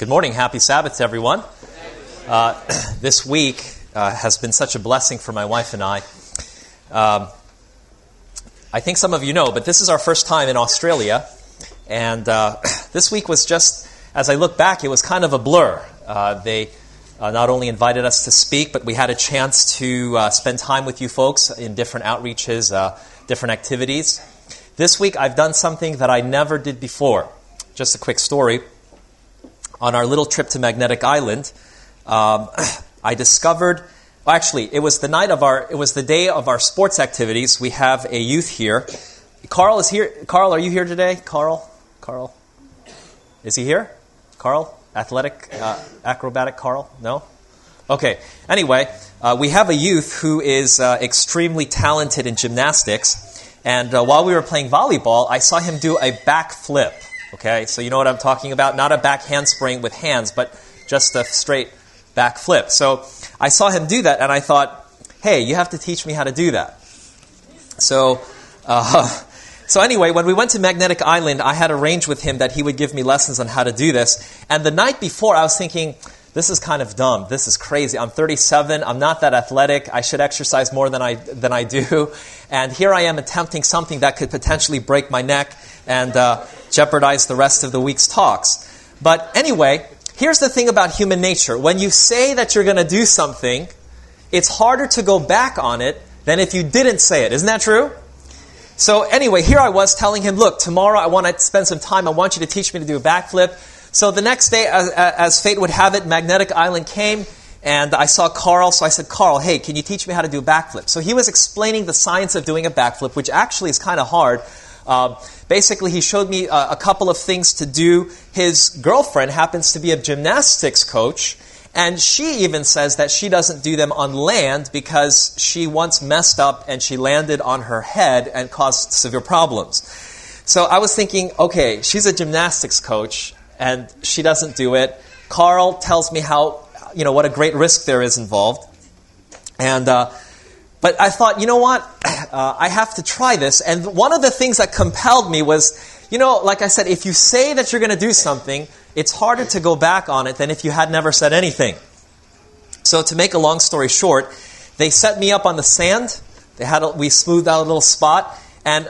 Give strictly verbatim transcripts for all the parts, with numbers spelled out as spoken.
Good morning. Happy Sabbath to everyone. Uh, this week uh, has been such a blessing for my wife and I. Um, I think some of you know, but this is our first time in Australia. And uh, this week was just, as I look back, it was kind of a blur. Uh, they uh, not only invited us to speak, but we had a chance to uh, spend time with you folks in different outreaches, uh, different activities. This week I've done something that I never did before. Just a quick story. On our little trip to Magnetic Island, um, I discovered, well, actually, it was the night of our, it was the day of our sports activities. We have a youth here. Carl is here. Carl, are you here today? Carl? Carl? Is he here? Carl? Athletic, uh, acrobatic Carl? No? Okay. Anyway, uh, we have a youth who is uh, extremely talented in gymnastics. And uh, while we were playing volleyball, I saw him do a backflip. Okay, so you know what I'm talking about? Not a back handspring with hands, but just a straight back flip. So I saw him do that, and I thought, hey, you have to teach me how to do that. So, uh, so anyway, when we went to Magnetic Island, I had arranged with him that he would give me lessons on how to do this. And the night before, I was thinking, this is kind of dumb. This is crazy. I'm thirty-seven. I'm not that athletic. I should exercise more than I than I do. And here I am attempting something that could potentially break my neck and uh, jeopardize the rest of the week's talks. But anyway, here's the thing about human nature. When you say that you're going to do something, it's harder to go back on it than if you didn't say it. Isn't that true? So anyway, here I was telling him, look, tomorrow I want to spend some time. I want you to teach me to do a backflip. So the next day, as, as fate would have it, Magnetic Island came, and I saw Carl. So I said, Carl, hey, can you teach me how to do a backflip? So he was explaining the science of doing a backflip, which actually is kind of hard. Uh, basically, he showed me a, a couple of things to do. His girlfriend happens to be a gymnastics coach, and she even says that she doesn't do them on land because she once messed up and she landed on her head and caused severe problems. So I was thinking, okay, she's a gymnastics coach, and she doesn't do it. Carl tells me how, you know, what a great risk there is involved. And, uh, but I thought, you know what? Uh, I have to try this. And one of the things that compelled me was, you know, like I said, if you say that you're going to do something, it's harder to go back on it than if you had never said anything. So to make a long story short, they set me up on the sand. They had a, we smoothed out a little spot. And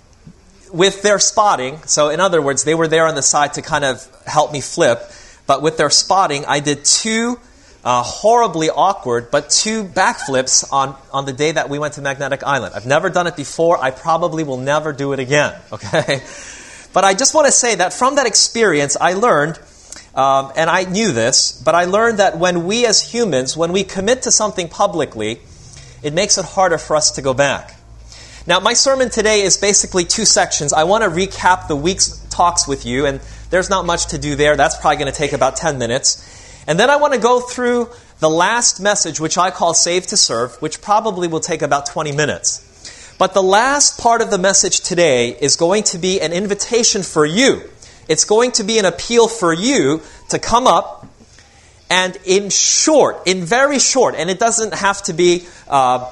with their spotting, so in other words, they were there on the side to kind of help me flip, but with their spotting, I did two uh, horribly awkward, but two backflips on, on the day that we went to Magnetic Island. I've never done it before. I probably will never do it again, okay? But I just want to say that from that experience, I learned, um, and I knew this, but I learned that when we as humans, when we commit to something publicly, it makes it harder for us to go back. Now, my sermon today is basically two sections. I want to recap the week's talks with you, and there's not much to do there. That's probably going to take about ten minutes. And then I want to go through the last message, which I call Save to Serve, which probably will take about twenty minutes. But the last part of the message today is going to be an invitation for you. It's going to be an appeal for you to come up and in short, in very short, and it doesn't have to be Uh,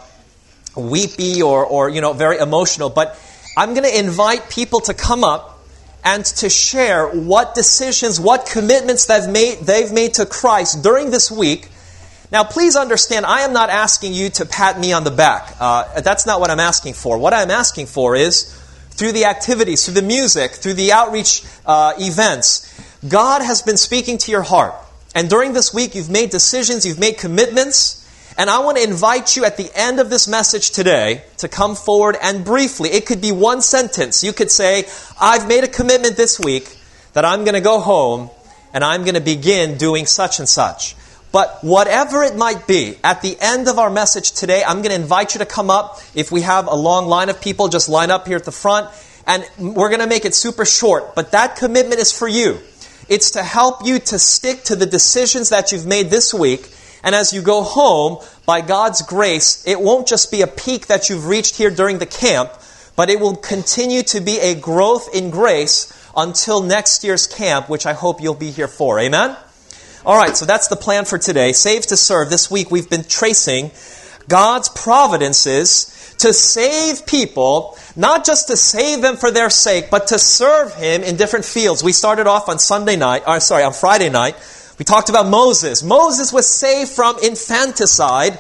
weepy or, or, you know, very emotional, but I'm going to invite people to come up and to share what decisions, what commitments they've made, they've made to Christ during this week. Now, please understand, I am not asking you to pat me on the back. Uh, that's not what I'm asking for. What I'm asking for is, through the activities, through the music, through the outreach uh, events, God has been speaking to your heart. And during this week, you've made decisions, you've made commitments. And I want to invite you at the end of this message today to come forward and briefly, it could be one sentence. You could say, I've made a commitment this week that I'm going to go home and I'm going to begin doing such and such. But whatever it might be, at the end of our message today, I'm going to invite you to come up. If we have a long line of people, just line up here at the front. And we're going to make it super short. But that commitment is for you. It's to help you to stick to the decisions that you've made this week. And as you go home, by God's grace, it won't just be a peak that you've reached here during the camp, but it will continue to be a growth in grace until next year's camp, which I hope you'll be here for. Amen? All right, so that's the plan for today. Save to Serve. This week we've been tracing God's providences to save people, not just to save them for their sake, but to serve Him in different fields. We started off on Sunday night, or sorry, on Friday night. We talked about Moses. Moses was saved from infanticide.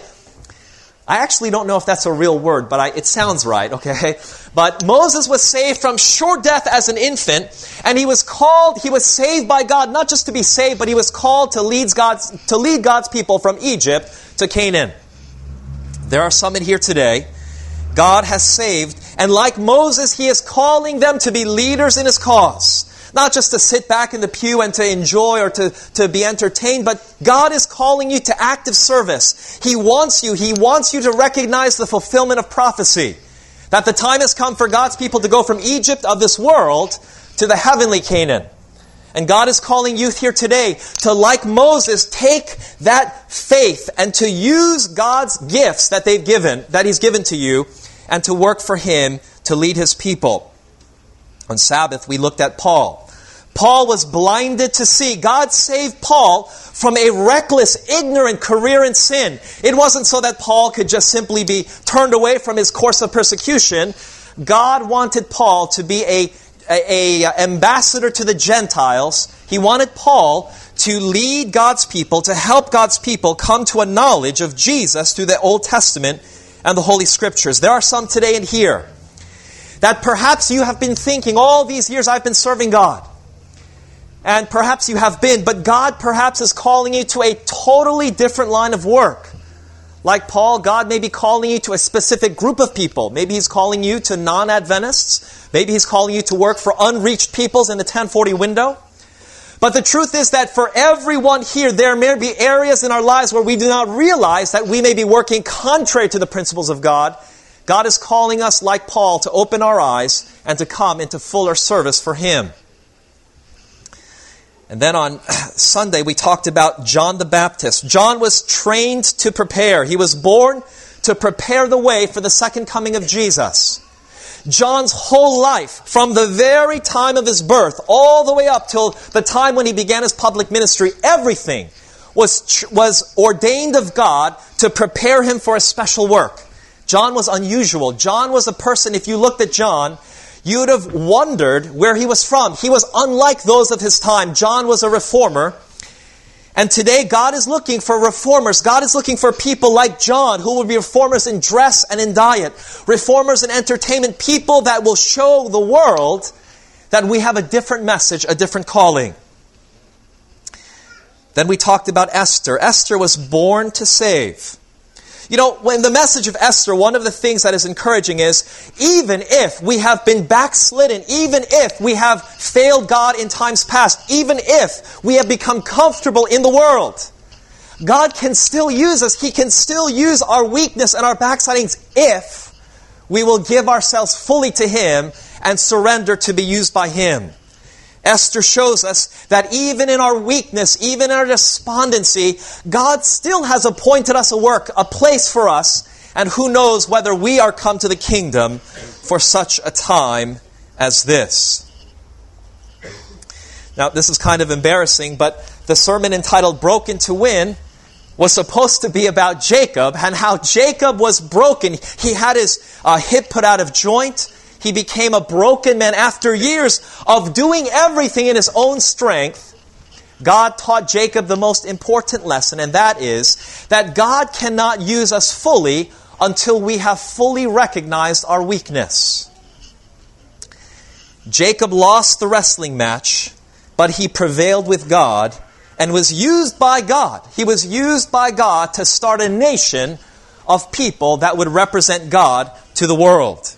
I actually don't know if that's a real word, but I, it sounds right, okay? But Moses was saved from sure death as an infant, and he was called, he was saved by God, not just to be saved, but he was called to lead God's, to lead God's people from Egypt to Canaan. There are some in here today God has saved, and like Moses, He is calling them to be leaders in His cause. Not just to sit back in the pew and to enjoy or to, to be entertained, but God is calling you to active service. He wants you, He wants you to recognize the fulfillment of prophecy. That the time has come for God's people to go from Egypt of this world to the heavenly Canaan. And God is calling youth here today to, like Moses, take that faith and to use God's gifts that they've given, that He's given to you, and to work for Him to lead His people. On Sabbath, we looked at Paul. Paul was blinded to see. God saved Paul from a reckless, ignorant career in sin. It wasn't so that Paul could just simply be turned away from his course of persecution. God wanted Paul to be a, a, a ambassador to the Gentiles. He wanted Paul to lead God's people, to help God's people come to a knowledge of Jesus through the Old Testament and the Holy Scriptures. There are some today in here that perhaps you have been thinking, all these years I've been serving God. And perhaps you have been, but God perhaps is calling you to a totally different line of work. Like Paul, God may be calling you to a specific group of people. Maybe He's calling you to non-Adventists. Maybe He's calling you to work for unreached peoples in the ten forty window. But the truth is that for everyone here, there may be areas in our lives where we do not realize that we may be working contrary to the principles of God. God is calling us, like Paul, to open our eyes and to come into fuller service for Him. And then on Sunday, we talked about John the Baptist. John was trained to prepare. He was born to prepare the way for the second coming of Jesus. John's whole life, from the very time of his birth, all the way up till the time when he began his public ministry, everything was, was ordained of God to prepare him for a special work. John was unusual. John was a person, if you looked at John, you would have wondered where he was from. He was unlike those of his time. John was a reformer. And today God is looking for reformers. God is looking for people like John who will be reformers in dress and in diet. Reformers in entertainment. People that will show the world that we have a different message, a different calling. Then we talked about Esther. Esther was born to save. You know, when the message of Esther, one of the things that is encouraging is, even if we have been backslidden, even if we have failed God in times past, even if we have become comfortable in the world, God can still use us. He can still use our weakness and our backslidings if we will give ourselves fully to Him and surrender to be used by Him. Esther shows us that even in our weakness, even in our despondency, God still has appointed us a work, a place for us, and who knows whether we are come to the kingdom for such a time as this. Now, this is kind of embarrassing, but the sermon entitled Broken to Win was supposed to be about Jacob and how Jacob was broken. He had his uh, hip put out of joint. He became a broken man. After years of doing everything in his own strength, God taught Jacob the most important lesson, and that is that God cannot use us fully until we have fully recognized our weakness. Jacob lost the wrestling match, but he prevailed with God and was used by God. He was used by God to start a nation of people that would represent God to the world.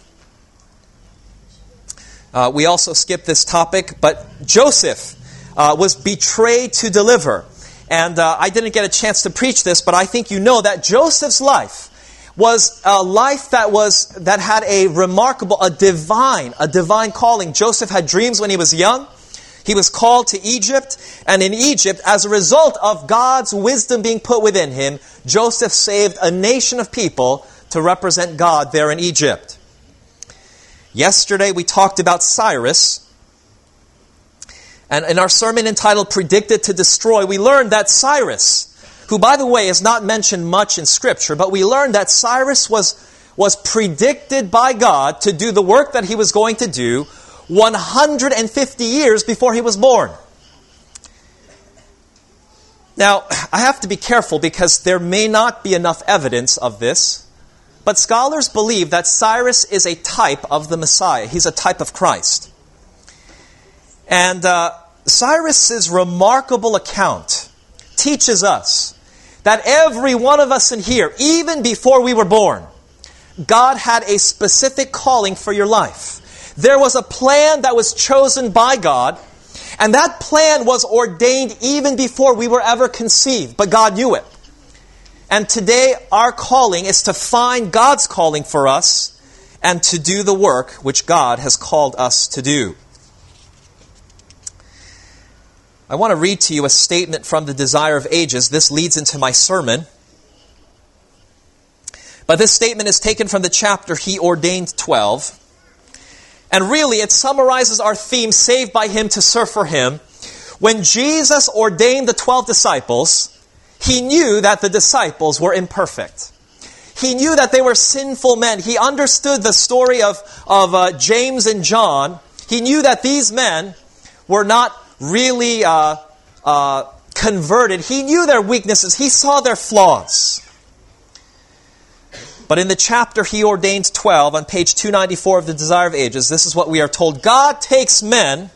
Uh, we also skipped this topic, but Joseph uh, was betrayed to deliver. And uh, I didn't get a chance to preach this, but I think you know that Joseph's life was a life that was that had a remarkable, a divine, a divine calling. Joseph had dreams when he was young. He was called to Egypt, and in Egypt, as a result of God's wisdom being put within him, Joseph saved a nation of people to represent God there in Egypt. Yesterday we talked about Cyrus, and in our sermon entitled Predicted to Destroy, we learned that Cyrus who, by the way, is not mentioned much in Scripture, but we learn that Cyrus was, was predicted by God to do the work that he was going to do one hundred fifty years before he was born. Now, I have to be careful because there may not be enough evidence of this, but scholars believe that Cyrus is a type of the Messiah. He's a type of Christ. And uh, Cyrus's remarkable account teaches us that every one of us in here, even before we were born, God had a specific calling for your life. There was a plan that was chosen by God, and that plan was ordained even before we were ever conceived, but God knew it. And today, our calling is to find God's calling for us and to do the work which God has called us to do. I want to read to you a statement from the Desire of Ages. This leads into my sermon. But this statement is taken from the chapter He Ordained twelve. And really, it summarizes our theme, saved by Him to serve for Him. When Jesus ordained the twelve disciples, He knew that the disciples were imperfect. He knew that they were sinful men. He understood the story of, of uh, James and John. He knew that these men were not really uh, uh, converted. He knew their weaknesses. He saw their flaws. But in the chapter He Ordained twelve, on page two ninety-four of the Desire of Ages, this is what we are told. God takes men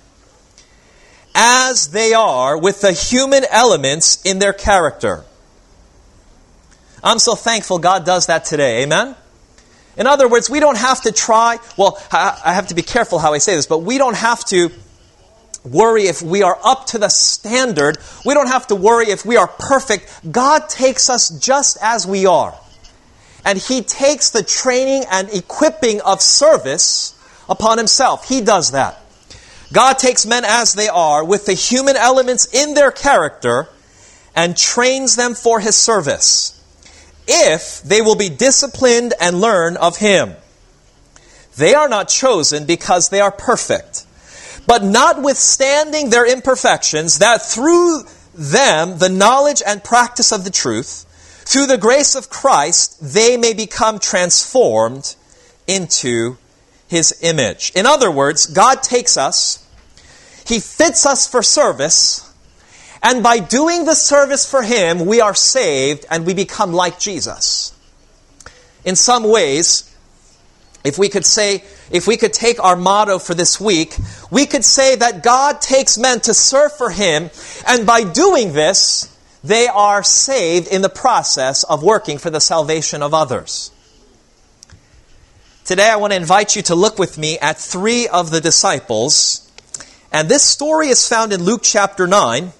as they are with the human elements in their character. I'm so thankful God does that today. Amen? In other words, we don't have to try, well, I have to be careful how I say this, but we don't have to worry if we are up to the standard. We don't have to worry if we are perfect. God takes us just as we are. And He takes the training and equipping of service upon Himself. He does that. God takes men as they are with the human elements in their character and trains them for His service, if they will be disciplined and learn of Him. They are not chosen because they are perfect, but notwithstanding their imperfections, that through them the knowledge and practice of the truth, through the grace of Christ, they may become transformed into His image. In other words, God takes us, He fits us for service, and by doing the service for Him, we are saved and we become like Jesus. In some ways, if we could say, if we could take our motto for this week, we could say that God takes men to serve for Him, and by doing this, they are saved in the process of working for the salvation of others. Today I want to invite you to look with me at three of the disciples. And this story is found in Luke chapter nine.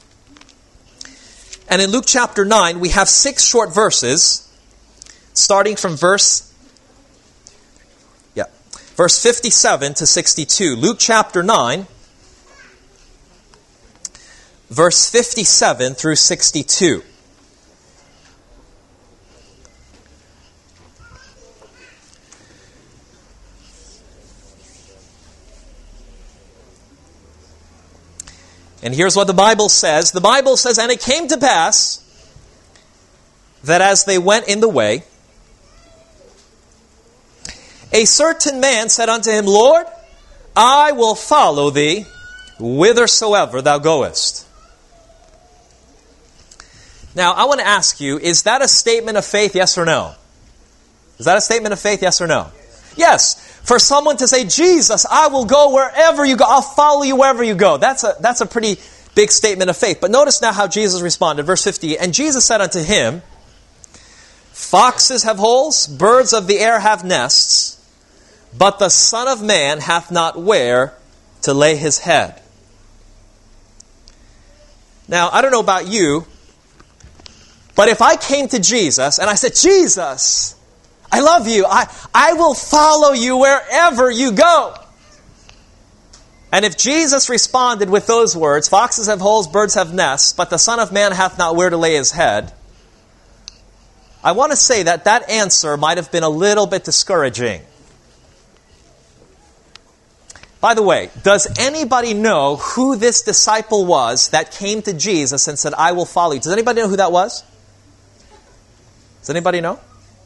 And in Luke chapter nine, we have six short verses, starting from verse, yeah, verse fifty-seven to sixty-two. Luke chapter nine, verse fifty-seven through sixty-two. And here's what the Bible says. The Bible says, "And it came to pass that as they went in the way, a certain man said unto Him, Lord, I will follow Thee whithersoever Thou goest." Now, I want to ask you, is that a statement of faith, yes or no? Is that a statement of faith, yes or no? Yes. For someone to say, Jesus, I will go wherever you go. I'll follow you wherever you go. That's a, that's a pretty big statement of faith. But notice now how Jesus responded. Verse fifty, "And Jesus said unto him, Foxes have holes, birds of the air have nests, but the Son of Man hath not where to lay His head." Now, I don't know about you, but if I came to Jesus and I said, Jesus, I love you. I, I will follow you wherever you go. And if Jesus responded with those words, "Foxes have holes, birds have nests, but the Son of Man hath not where to lay His head," I want to say that that answer might have been a little bit discouraging. By the way, does anybody know who this disciple was that came to Jesus and said, I will follow you? Does anybody know who that was? Does anybody know?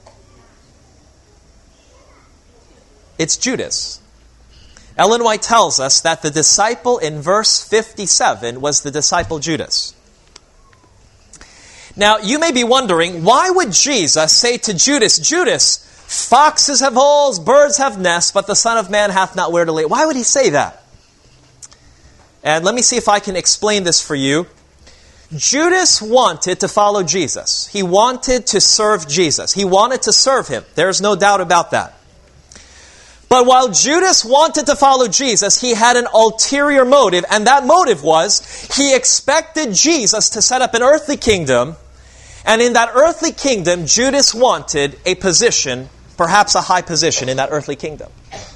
It's Judas. Ellen White tells us that the disciple in verse fifty-seven was the disciple Judas. Now, you may be wondering, why would Jesus say to Judas, Judas, foxes have holes, birds have nests, but the Son of Man hath not where to lay? Why would he say that? And let me see if I can explain this for you. Judas wanted to follow Jesus. He wanted to serve Jesus. He wanted to serve him. There's no doubt about that. But while Judas wanted to follow Jesus, he had an ulterior motive, and that motive was he expected Jesus to set up an earthly kingdom, and in that earthly kingdom, Judas wanted a position, perhaps a high position in that earthly kingdom.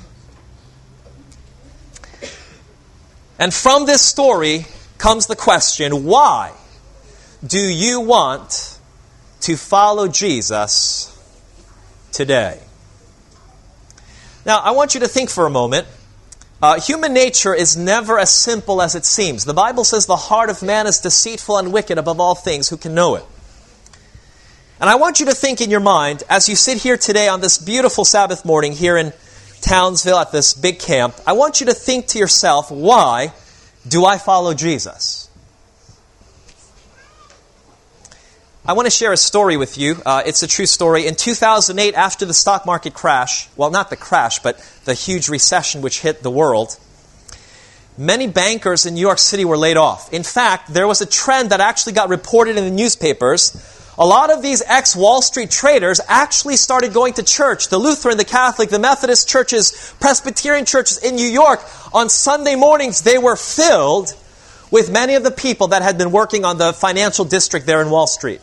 And from this story comes the question, why do you want to follow Jesus today? Now, I want you to think for a moment. Uh, human nature is never as simple as it seems. The Bible says the heart of man is deceitful and wicked above all things. Who can know it? And I want you to think in your mind, as you sit here today on this beautiful Sabbath morning here in Townsville at this big camp, I want you to think to yourself, why do I follow Jesus? I want to share a story with you. Uh, it's a true story. In two thousand eight, after the stock market crash, well, not the crash, but the huge recession which hit the world, many bankers in New York City were laid off. In fact, there was a trend that actually got reported in the newspapers. A lot of these ex-Wall Street traders actually started going to church. The Lutheran, the Catholic, the Methodist churches, Presbyterian churches in New York, on Sunday mornings, they were filled with many of the people that had been working on the financial district there in Wall Street.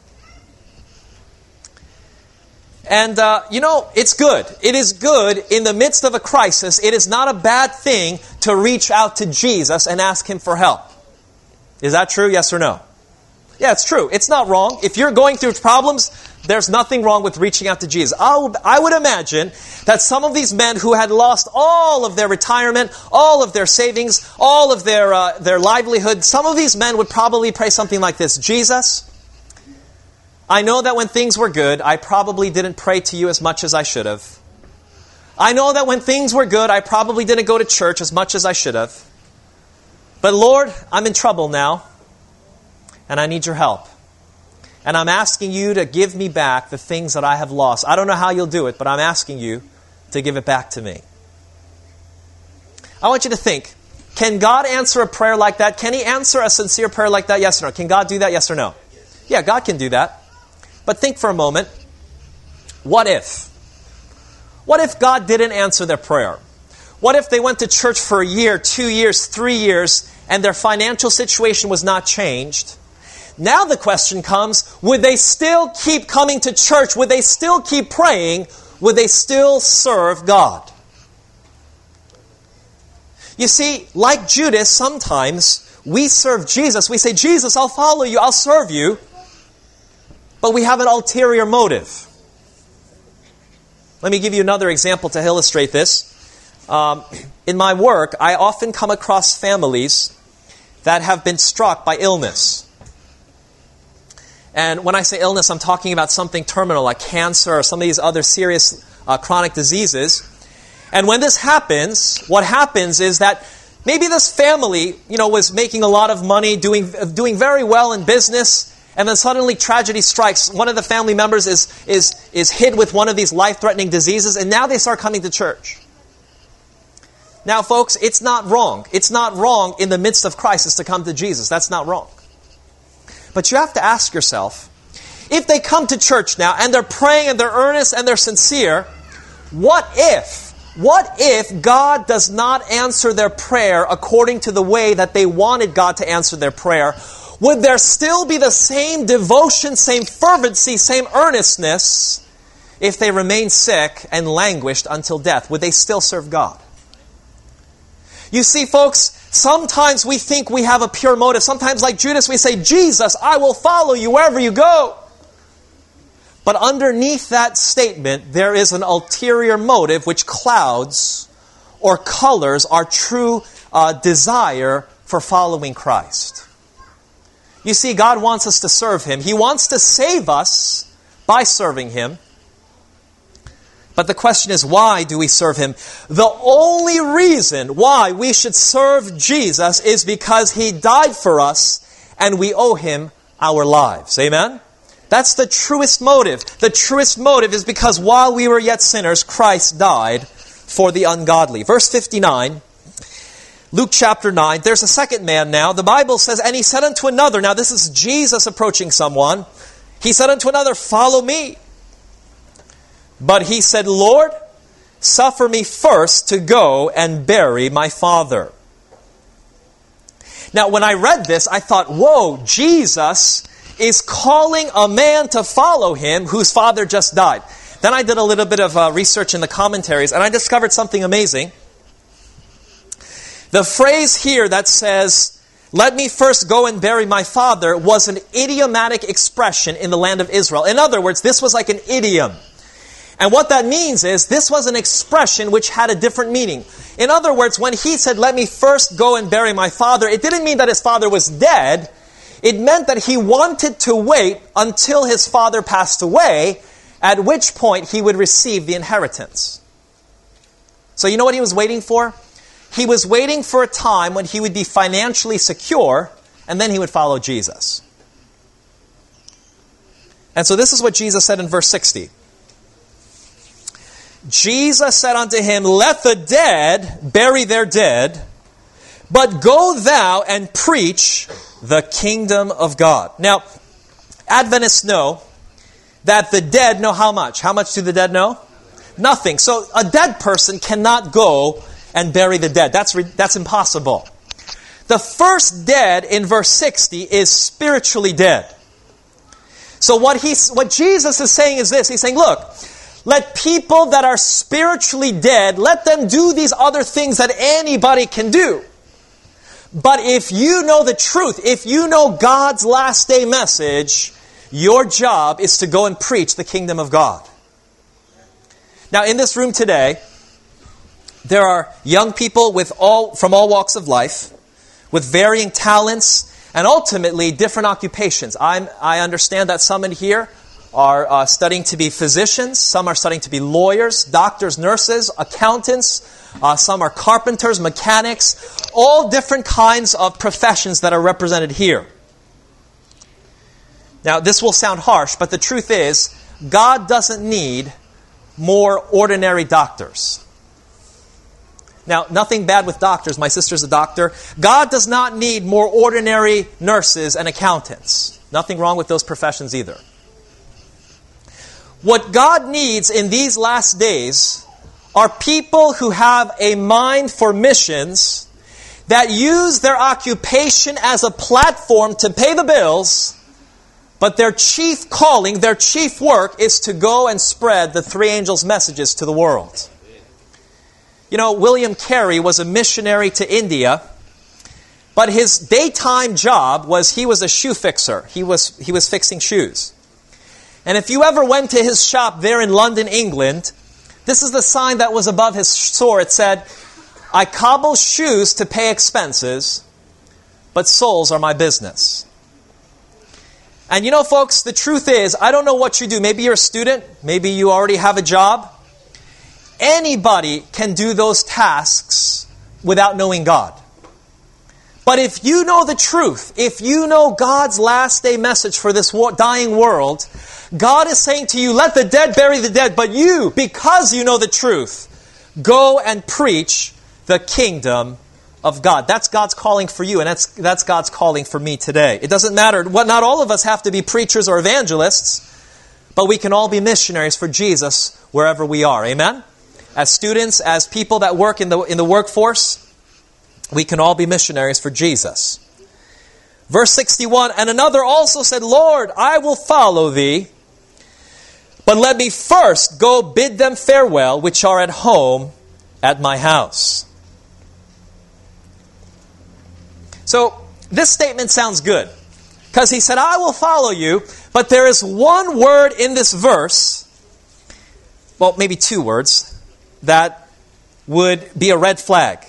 And, uh, you know, it's good. It is good in the midst of a crisis. It is not a bad thing to reach out to Jesus and ask Him for help. Is that true? Yes or no? Yeah, it's true. It's not wrong. If you're going through problems, there's nothing wrong with reaching out to Jesus. I would imagine that some of these men who had lost all of their retirement, all of their savings, all of their, uh, their livelihood, some of these men would probably pray something like this. Jesus, I know that when things were good, I probably didn't pray to you as much as I should have. I know that when things were good, I probably didn't go to church as much as I should have. But Lord, I'm in trouble now, and I need your help. And I'm asking you to give me back the things that I have lost. I don't know how you'll do it, but I'm asking you to give it back to me. I want you to think, can God answer a prayer like that? Can He answer a sincere prayer like that? Yes or no? Can God do that? Yes or no? Yeah, God can do that. But think for a moment, what if? What if God didn't answer their prayer? What if they went to church for a year, two years, three years, and their financial situation was not changed? Now the question comes, would they still keep coming to church? Would they still keep praying? Would they still serve God? You see, like Judas, sometimes we serve Jesus. We say, Jesus, I'll follow you, I'll serve you. But we have an ulterior motive. Let me give you another example to illustrate this. Um, in my work, I often come across families that have been struck by illness. And when I say illness, I'm talking about something terminal like cancer or some of these other serious uh, chronic diseases. And when this happens, what happens is that maybe this family, you know, was making a lot of money, doing doing very well in business. And then suddenly tragedy strikes. One of the family members is, is, is hit with one of these life-threatening diseases, and now they start coming to church. Now, folks, it's not wrong. It's not wrong in the midst of crisis to come to Jesus. That's not wrong. But you have to ask yourself, if they come to church now, and they're praying, and they're earnest, and they're sincere, what if, what if God does not answer their prayer according to the way that they wanted God to answer their prayer? Would there still be the same devotion, same fervency, same earnestness if they remained sick and languished until death? Would they still serve God? You see, folks, sometimes we think we have a pure motive. Sometimes, like Judas, we say, Jesus, I will follow you wherever you go. But underneath that statement, there is an ulterior motive which clouds or colors our true uh, desire for following Christ. You see, God wants us to serve Him. He wants to save us by serving Him. But the question is, why do we serve Him? The only reason why we should serve Jesus is because He died for us and we owe Him our lives. Amen? That's the truest motive. The truest motive is because while we were yet sinners, Christ died for the ungodly. Verse fifty-nine, Luke chapter nine, there's a second man now. The Bible says, and he said unto another, now this is Jesus approaching someone. He said unto another, follow me. But he said, Lord, suffer me first to go and bury my father. Now, when I read this, I thought, whoa, Jesus is calling a man to follow him whose father just died. Then I did a little bit of uh, research in the commentaries, and I discovered something amazing. The phrase here that says, let me first go and bury my father, was an idiomatic expression in the land of Israel. In other words, this was like an idiom. And what that means is, this was an expression which had a different meaning. In other words, when he said, let me first go and bury my father, it didn't mean that his father was dead. It meant that he wanted to wait until his father passed away, at which point he would receive the inheritance. So you know what he was waiting for? He was waiting for a time when he would be financially secure, and then he would follow Jesus. And so this is what Jesus said in verse sixty. Jesus said unto him, let the dead bury their dead, but go thou and preach the kingdom of God. Now, Adventists know that the dead know how much? How much do the dead know? Nothing. So a dead person cannot go and bury the dead. That's, re- that's impossible. The first dead in verse sixty is spiritually dead. So what, he's, what Jesus is saying is this. He's saying, look, let people that are spiritually dead, let them do these other things that anybody can do. But if you know the truth, if you know God's last day message, your job is to go and preach the kingdom of God. Now, in this room today, there are young people with all from all walks of life, with varying talents, and ultimately different occupations. I'm, I understand that some in here are uh, studying to be physicians, some are studying to be lawyers, doctors, nurses, accountants, uh, some are carpenters, mechanics, all different kinds of professions that are represented here. Now, this will sound harsh, but the truth is, God doesn't need more ordinary doctors. Now, nothing bad with doctors. My sister's a doctor. God does not need more ordinary nurses and accountants. Nothing wrong with those professions either. What God needs in these last days are people who have a mind for missions, that use their occupation as a platform to pay the bills, but their chief calling, their chief work is to go and spread the three angels' messages to the world. You know, William Carey was a missionary to India, but his daytime job was he was a shoe fixer. He was, he was fixing shoes. And if you ever went to his shop there in London, England, this is the sign that was above his store. It said, I cobble shoes to pay expenses, but souls are my business. And you know, folks, the truth is, I don't know what you do. Maybe you're a student. Maybe you already have a job. Anybody can do those tasks without knowing God. But if you know the truth, if you know God's last day message for this dying world, God is saying to you, let the dead bury the dead, but you, because you know the truth, go and preach the kingdom of God. That's God's calling for you, and that's that's God's calling for me today. It doesn't matter. What, not all of us have to be preachers or evangelists, but we can all be missionaries for Jesus wherever we are. Amen? As students, as people that work in the in the workforce, we can all be missionaries for Jesus. Verse sixty-one, and another also said, Lord, I will follow thee, but let me first go bid them farewell, which are at home at my house. So, this statement sounds good. Because he said, I will follow you, but there is one word in this verse, well, maybe two words, that would be a red flag.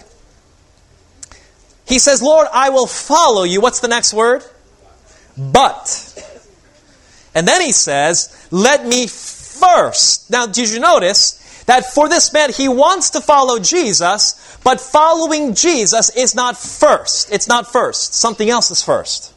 He says, Lord, I will follow you. What's the next word? But. And then he says, let me first. Now, did you notice that for this man, he wants to follow Jesus, but following Jesus is not first. It's not first. Something else is first.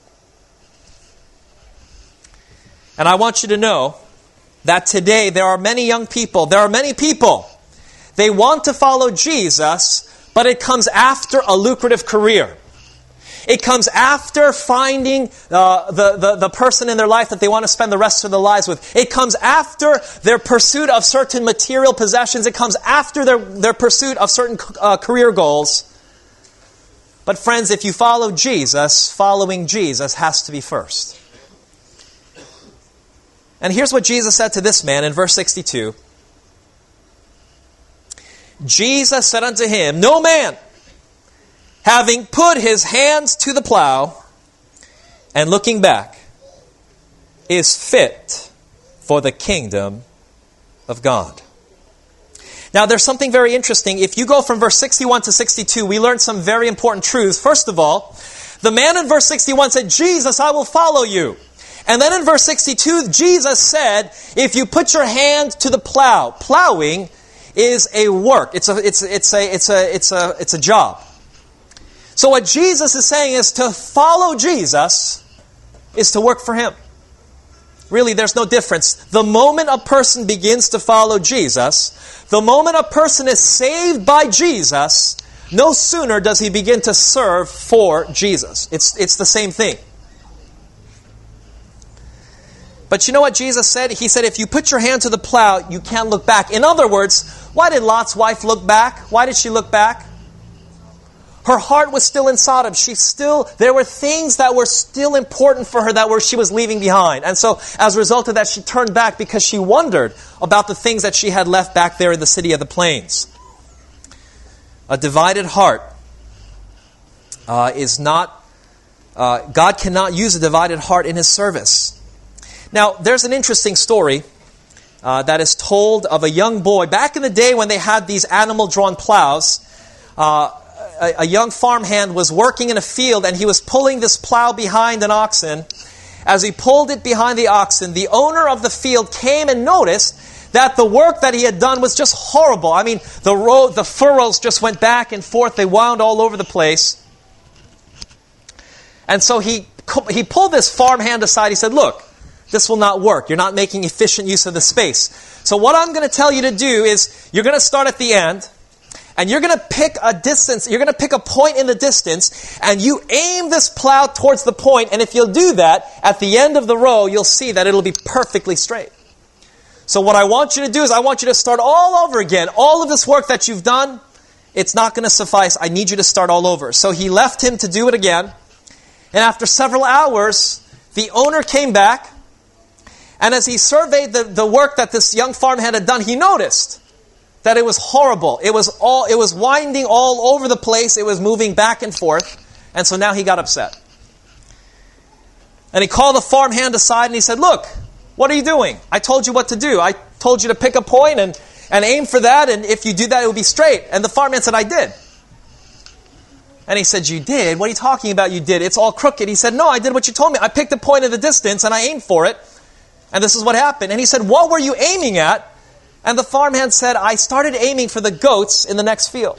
And I want you to know that today there are many young people, there are many people, they want to follow Jesus, but it comes after a lucrative career. It comes after finding uh, the, the, the person in their life that they want to spend the rest of their lives with. It comes after their pursuit of certain material possessions. It comes after their, their pursuit of certain uh, career goals. But friends, if you follow Jesus, following Jesus has to be first. And here's what Jesus said to this man in verse sixty-two. Jesus said unto him, no man, having put his hands to the plow and looking back, is fit for the kingdom of God. Now there's something very interesting. If you go from verse sixty-one to sixty-two, we learn some very important truths. First of all, the man in verse sixty-one said, Jesus, I will follow you. And then in verse sixty-two, Jesus said, if you put your hand to the plow, plowing is a work. It's a, it's, it's a, it's a, it's a, it's a job. So what Jesus is saying is to follow Jesus is to work for Him. Really, there's no difference. The moment a person begins to follow Jesus, the moment a person is saved by Jesus, no sooner does he begin to serve for Jesus. It's, it's the same thing. But you know what Jesus said? He said, if you put your hand to the plow, you can't look back. In other words, why did Lot's wife look back? Why did she look back? Her heart was still in Sodom. She still, there were things that were still important for her that were she was leaving behind. And so, as a result of that, she turned back because she wondered about the things that she had left back there in the city of the plains. A divided heart uh, is not, uh, God cannot use a divided heart in His service. Now, there's an interesting story uh, that is told of a young boy. Back in the day when they had these animal-drawn plows, uh, a, a young farmhand was working in a field and he was pulling this plow behind an oxen. As he pulled it behind the oxen, the owner of the field came and noticed that the work that he had done was just horrible. I mean, the road, the furrows just went back and forth. They wound all over the place. And so he he pulled this farmhand aside. He said, look, this will not work. You're not making efficient use of the space. So what I'm going to tell you to do is you're going to start at the end and you're going to pick a distance. You're going to pick a point in the distance and you aim this plow towards the point. And if you'll do that, at the end of the row, you'll see that it'll be perfectly straight. So what I want you to do is I want you to start all over again. All of this work that you've done, it's not going to suffice. I need you to start all over. So he left him to do it again. And after several hours, the owner came back. And as he surveyed the, the work that this young farmhand had done, he noticed that it was horrible. It was all it was winding all over the place. It was moving back and forth. And so now he got upset. And he called the farmhand aside and he said, look, what are you doing? I told you what to do. I told you to pick a point and, and aim for that. And if you do that, it will be straight. And the farmhand said, I did. And he said, you did? What are you talking about you did? It's all crooked. He said, no, I did what you told me. I picked a point at the distance and I aimed for it. And this is what happened. And he said, what were you aiming at? And the farmhand said, I started aiming for the goats in the next field.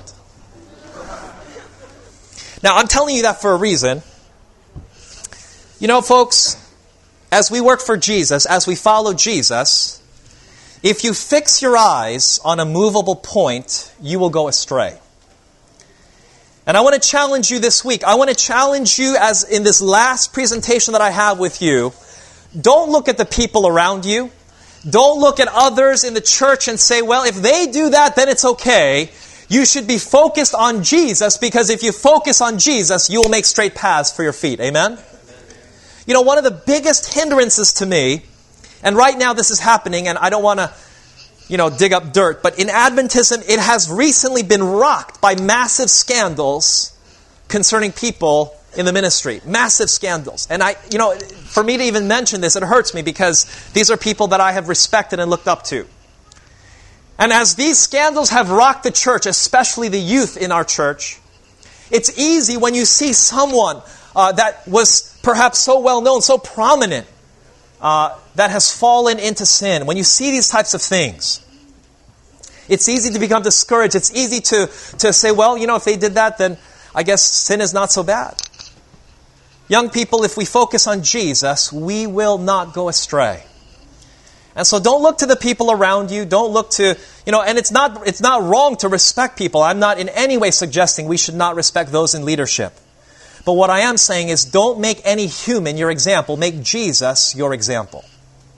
Now, I'm telling you that for a reason. You know, folks, as we work for Jesus, as we follow Jesus, if you fix your eyes on a movable point, you will go astray. And I want to challenge you this week. I want to challenge you as in this last presentation that I have with you. Don't look at the people around you. Don't look at others in the church and say, well, if they do that, then it's okay. You should be focused on Jesus, because if you focus on Jesus, you will make straight paths for your feet. Amen? Amen. You know, one of the biggest hindrances to me, and right now this is happening, and I don't want to, you know, dig up dirt, but in Adventism, it has recently been rocked by massive scandals concerning people in the ministry. Massive scandals. And I, you know, for me to even mention this, it hurts me because these are people that I have respected and looked up to. And as these scandals have rocked the church, especially the youth in our church, it's easy when you see someone uh, that was perhaps so well known, so prominent, uh, that has fallen into sin. When you see these types of things, it's easy to become discouraged. It's easy to, to say, well, you know, if they did that, then I guess sin is not so bad. Young people, if we focus on Jesus, we will not go astray. And so don't look to the people around you. Don't look to, you know, and it's not, it's not wrong to respect people. I'm not in any way suggesting we should not respect those in leadership. But what I am saying is don't make any human your example. Make Jesus your example.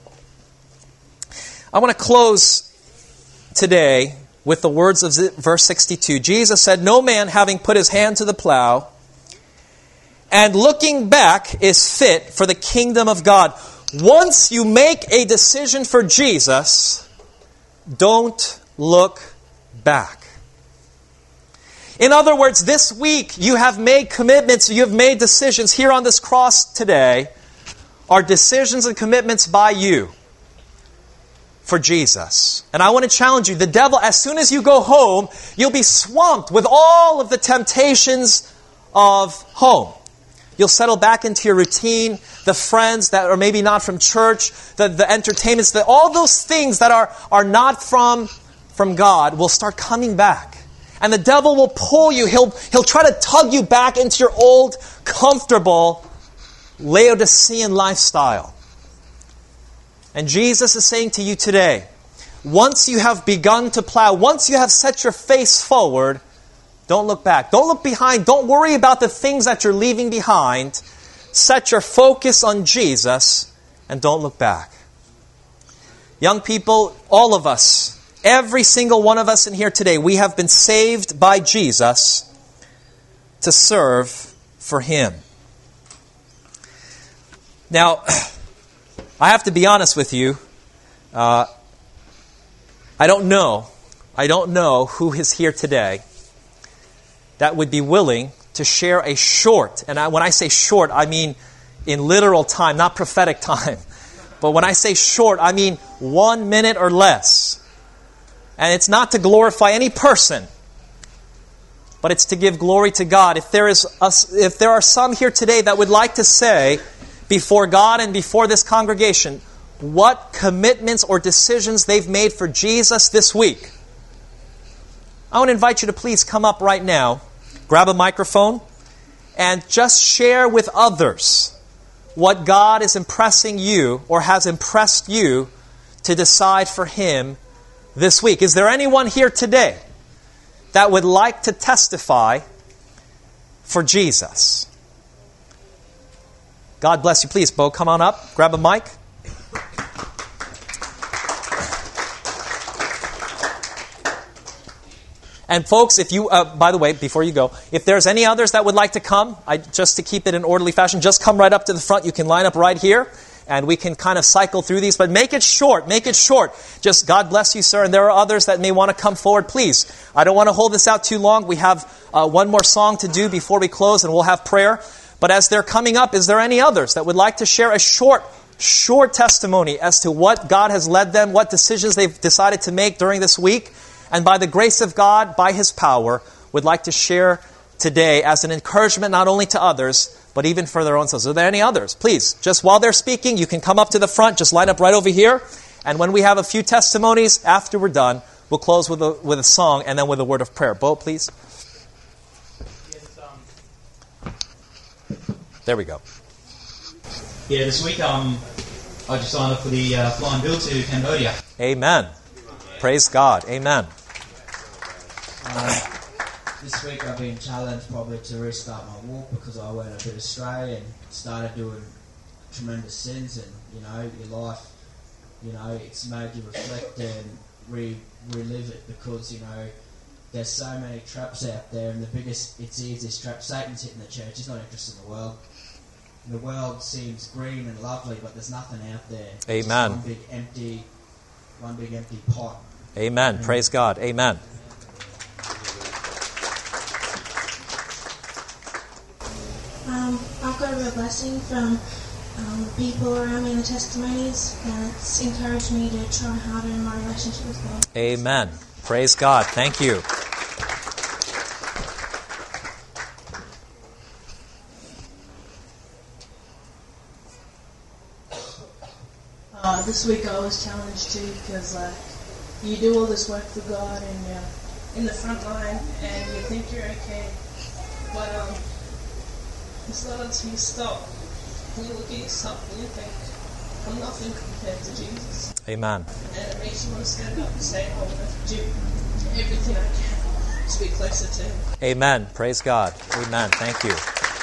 I want to close today with the words of verse sixty-two. Jesus said, "No man having put his hand to the plow and looking back is fit for the kingdom of God." Once you make a decision for Jesus, don't look back. In other words, this week you have made commitments, you have made decisions here on this cross today, are decisions and commitments by you for Jesus. And I want to challenge you, the devil, as soon as you go home, you'll be swamped with all of the temptations of home. You'll settle back into your routine, the friends that are maybe not from church, the, the entertainments, the, all those things that are, are not from, from God will start coming back. And the devil will pull you. He'll, he'll try to tug you back into your old, comfortable Laodicean lifestyle. And Jesus is saying to you today, once you have begun to plow, once you have set your face forward, don't look back. Don't look behind. Don't worry about the things that you're leaving behind. Set your focus on Jesus and don't look back. Young people, all of us, every single one of us in here today, we have been saved by Jesus to serve for Him. Now, I have to be honest with you. Uh, I don't know. I don't know who is here today that would be willing to share a short, and I, when I say short, I mean in literal time, not prophetic time. But when I say short, I mean one minute or less. And it's not to glorify any person, but it's to give glory to God. If there is a, if there are some here today that would like to say before God and before this congregation what commitments or decisions they've made for Jesus this week, I want to invite you to please come up right now, grab a microphone, and just share with others what God is impressing you or has impressed you to decide for Him this week. Is there anyone here today that would like to testify for Jesus? God bless you. Please, Bo, come on up. Grab a mic. And folks, if you, uh, by the way, before you go, if there's any others that would like to come, I, just to keep it in orderly fashion, just come right up to the front. You can line up right here, and we can kind of cycle through these. But make it short. Make it short. Just God bless you, sir. And there are others that may want to come forward. Please, I don't want to hold this out too long. We have uh, one more song to do before we close, and we'll have prayer. But as they're coming up, is there any others that would like to share a short, short testimony as to what God has led them, what decisions they've decided to make during this week, and by the grace of God, by His power, would like to share today as an encouragement not only to others, but even for their own selves. Are there any others? Please, just while they're speaking, you can come up to the front, just line up right over here. And when we have a few testimonies, after we're done, we'll close with a, with a song and then with a word of prayer. Bo, please. Yes, um, there we go. Yeah, this week um, I just signed up for the uh, Flying Bill to Cambodia. Amen. Praise God. Amen. Um, this week I've been challenged probably to restart my walk because I went a bit astray and started doing tremendous sins, and you know your life, you know it's made you reflect and re relive it because you know there's so many traps out there, and the biggest it's the easiest trap. Satan's hitting the church. He's not interested in the world. The world seems green and lovely, but there's nothing out there. Amen. Just one big empty, one big empty pot. Amen. Amen. Praise God. Amen. Um, I've got a real blessing from um, the people around me and the testimonies, and it's encouraged me to try harder in my relationship with God. Amen. Praise God. Thank you. Uh, this week I was challenged too because like you do all this work for God and you're in the front line and you think you're okay, but um, it's not until you stop and you look at yourself and you think, I'm nothing compared to Jesus. Amen. And it makes you want to stand up and say, I want to do everything I can to be closer to Him. Amen. Praise God. Amen. Thank you.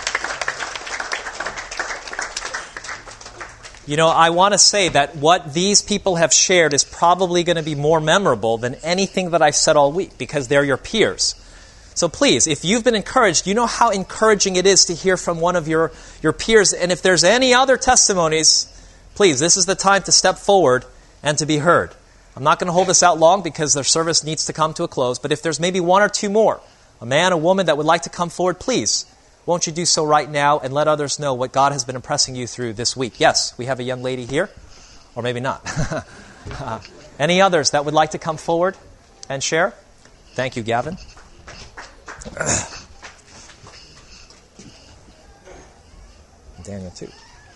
You know, I want to say that what these people have shared is probably going to be more memorable than anything that I've said all week because they're your peers. So please, if you've been encouraged, you know how encouraging it is to hear from one of your, your peers. And if there's any other testimonies, please, this is the time to step forward and to be heard. I'm not going to hold this out long because their service needs to come to a close. But if there's maybe one or two more, a man, a woman that would like to come forward, please, won't you do so right now and let others know what God has been impressing you through this week? Yes, we have a young lady here, or maybe not. uh, any others that would like to come forward and share? Thank you, Gavin. Daniel, too.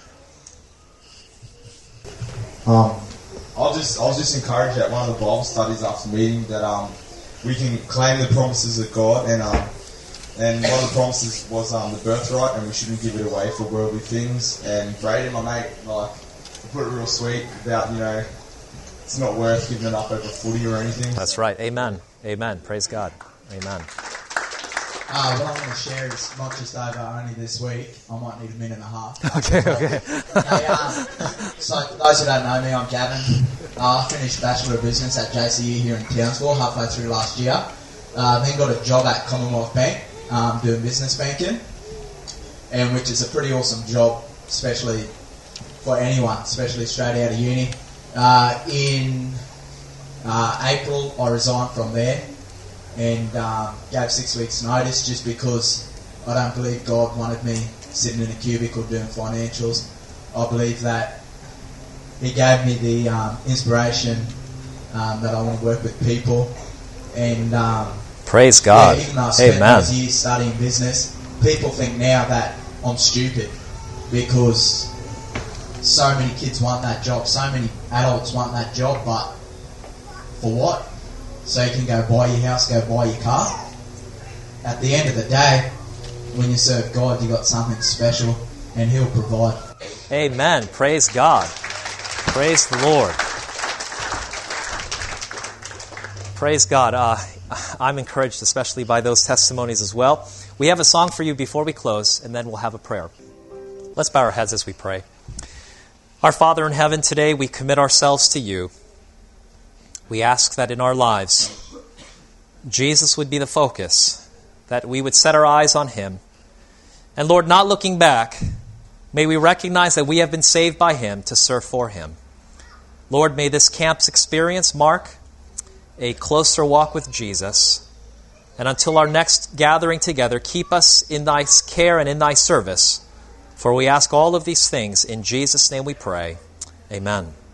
Um, I'll just, I was just encouraged at one of the Bible studies after the meeting that um, we can claim the promises of God and um, And one of the promises was um, the birthright, and we shouldn't give it away for worldly things. And Brady, my mate, like, put it real sweet about, you know, it's not worth giving it up over footy or anything. That's right. Amen. Amen. Praise God. Amen. Uh, what I'm going to share is not just over only this week. I might need a minute and a half. Okay, okay. Hey, um, so, for those who don't know me, I'm Gavin. Uh, I finished Bachelor of Business at J C U here in Townsville halfway through last year. Uh, then got a job at Commonwealth Bank. Um, doing business banking, and which is a pretty awesome job, especially for anyone, especially straight out of uni. Uh, in uh, April, I resigned from there and um, gave six weeks' notice just because I don't believe God wanted me sitting in a cubicle doing financials. I believe that He gave me the um, inspiration um, that I want to work with people and. Um, Praise God. Yeah, even though I spent Amen. those years studying business, people think now that I'm stupid because so many kids want that job, so many adults want that job, but for what? So you can go buy your house, go buy your car. At the end of the day, when you serve God, you got something special and He'll provide. Amen. Praise God. Praise the Lord. Praise God. Uh, I'm encouraged especially by those testimonies as well. We have a song for you before we close, and then we'll have a prayer. Let's bow our heads as we pray. Our Father in heaven, today we commit ourselves to you. We ask that in our lives, Jesus would be the focus, that we would set our eyes on Him. And Lord, not looking back, may we recognize that we have been saved by Him to serve for Him. Lord, may this camp's experience mark a closer walk with Jesus. And until our next gathering together, keep us in Thy care and in Thy service. For we ask all of these things in Jesus' name we pray. Amen.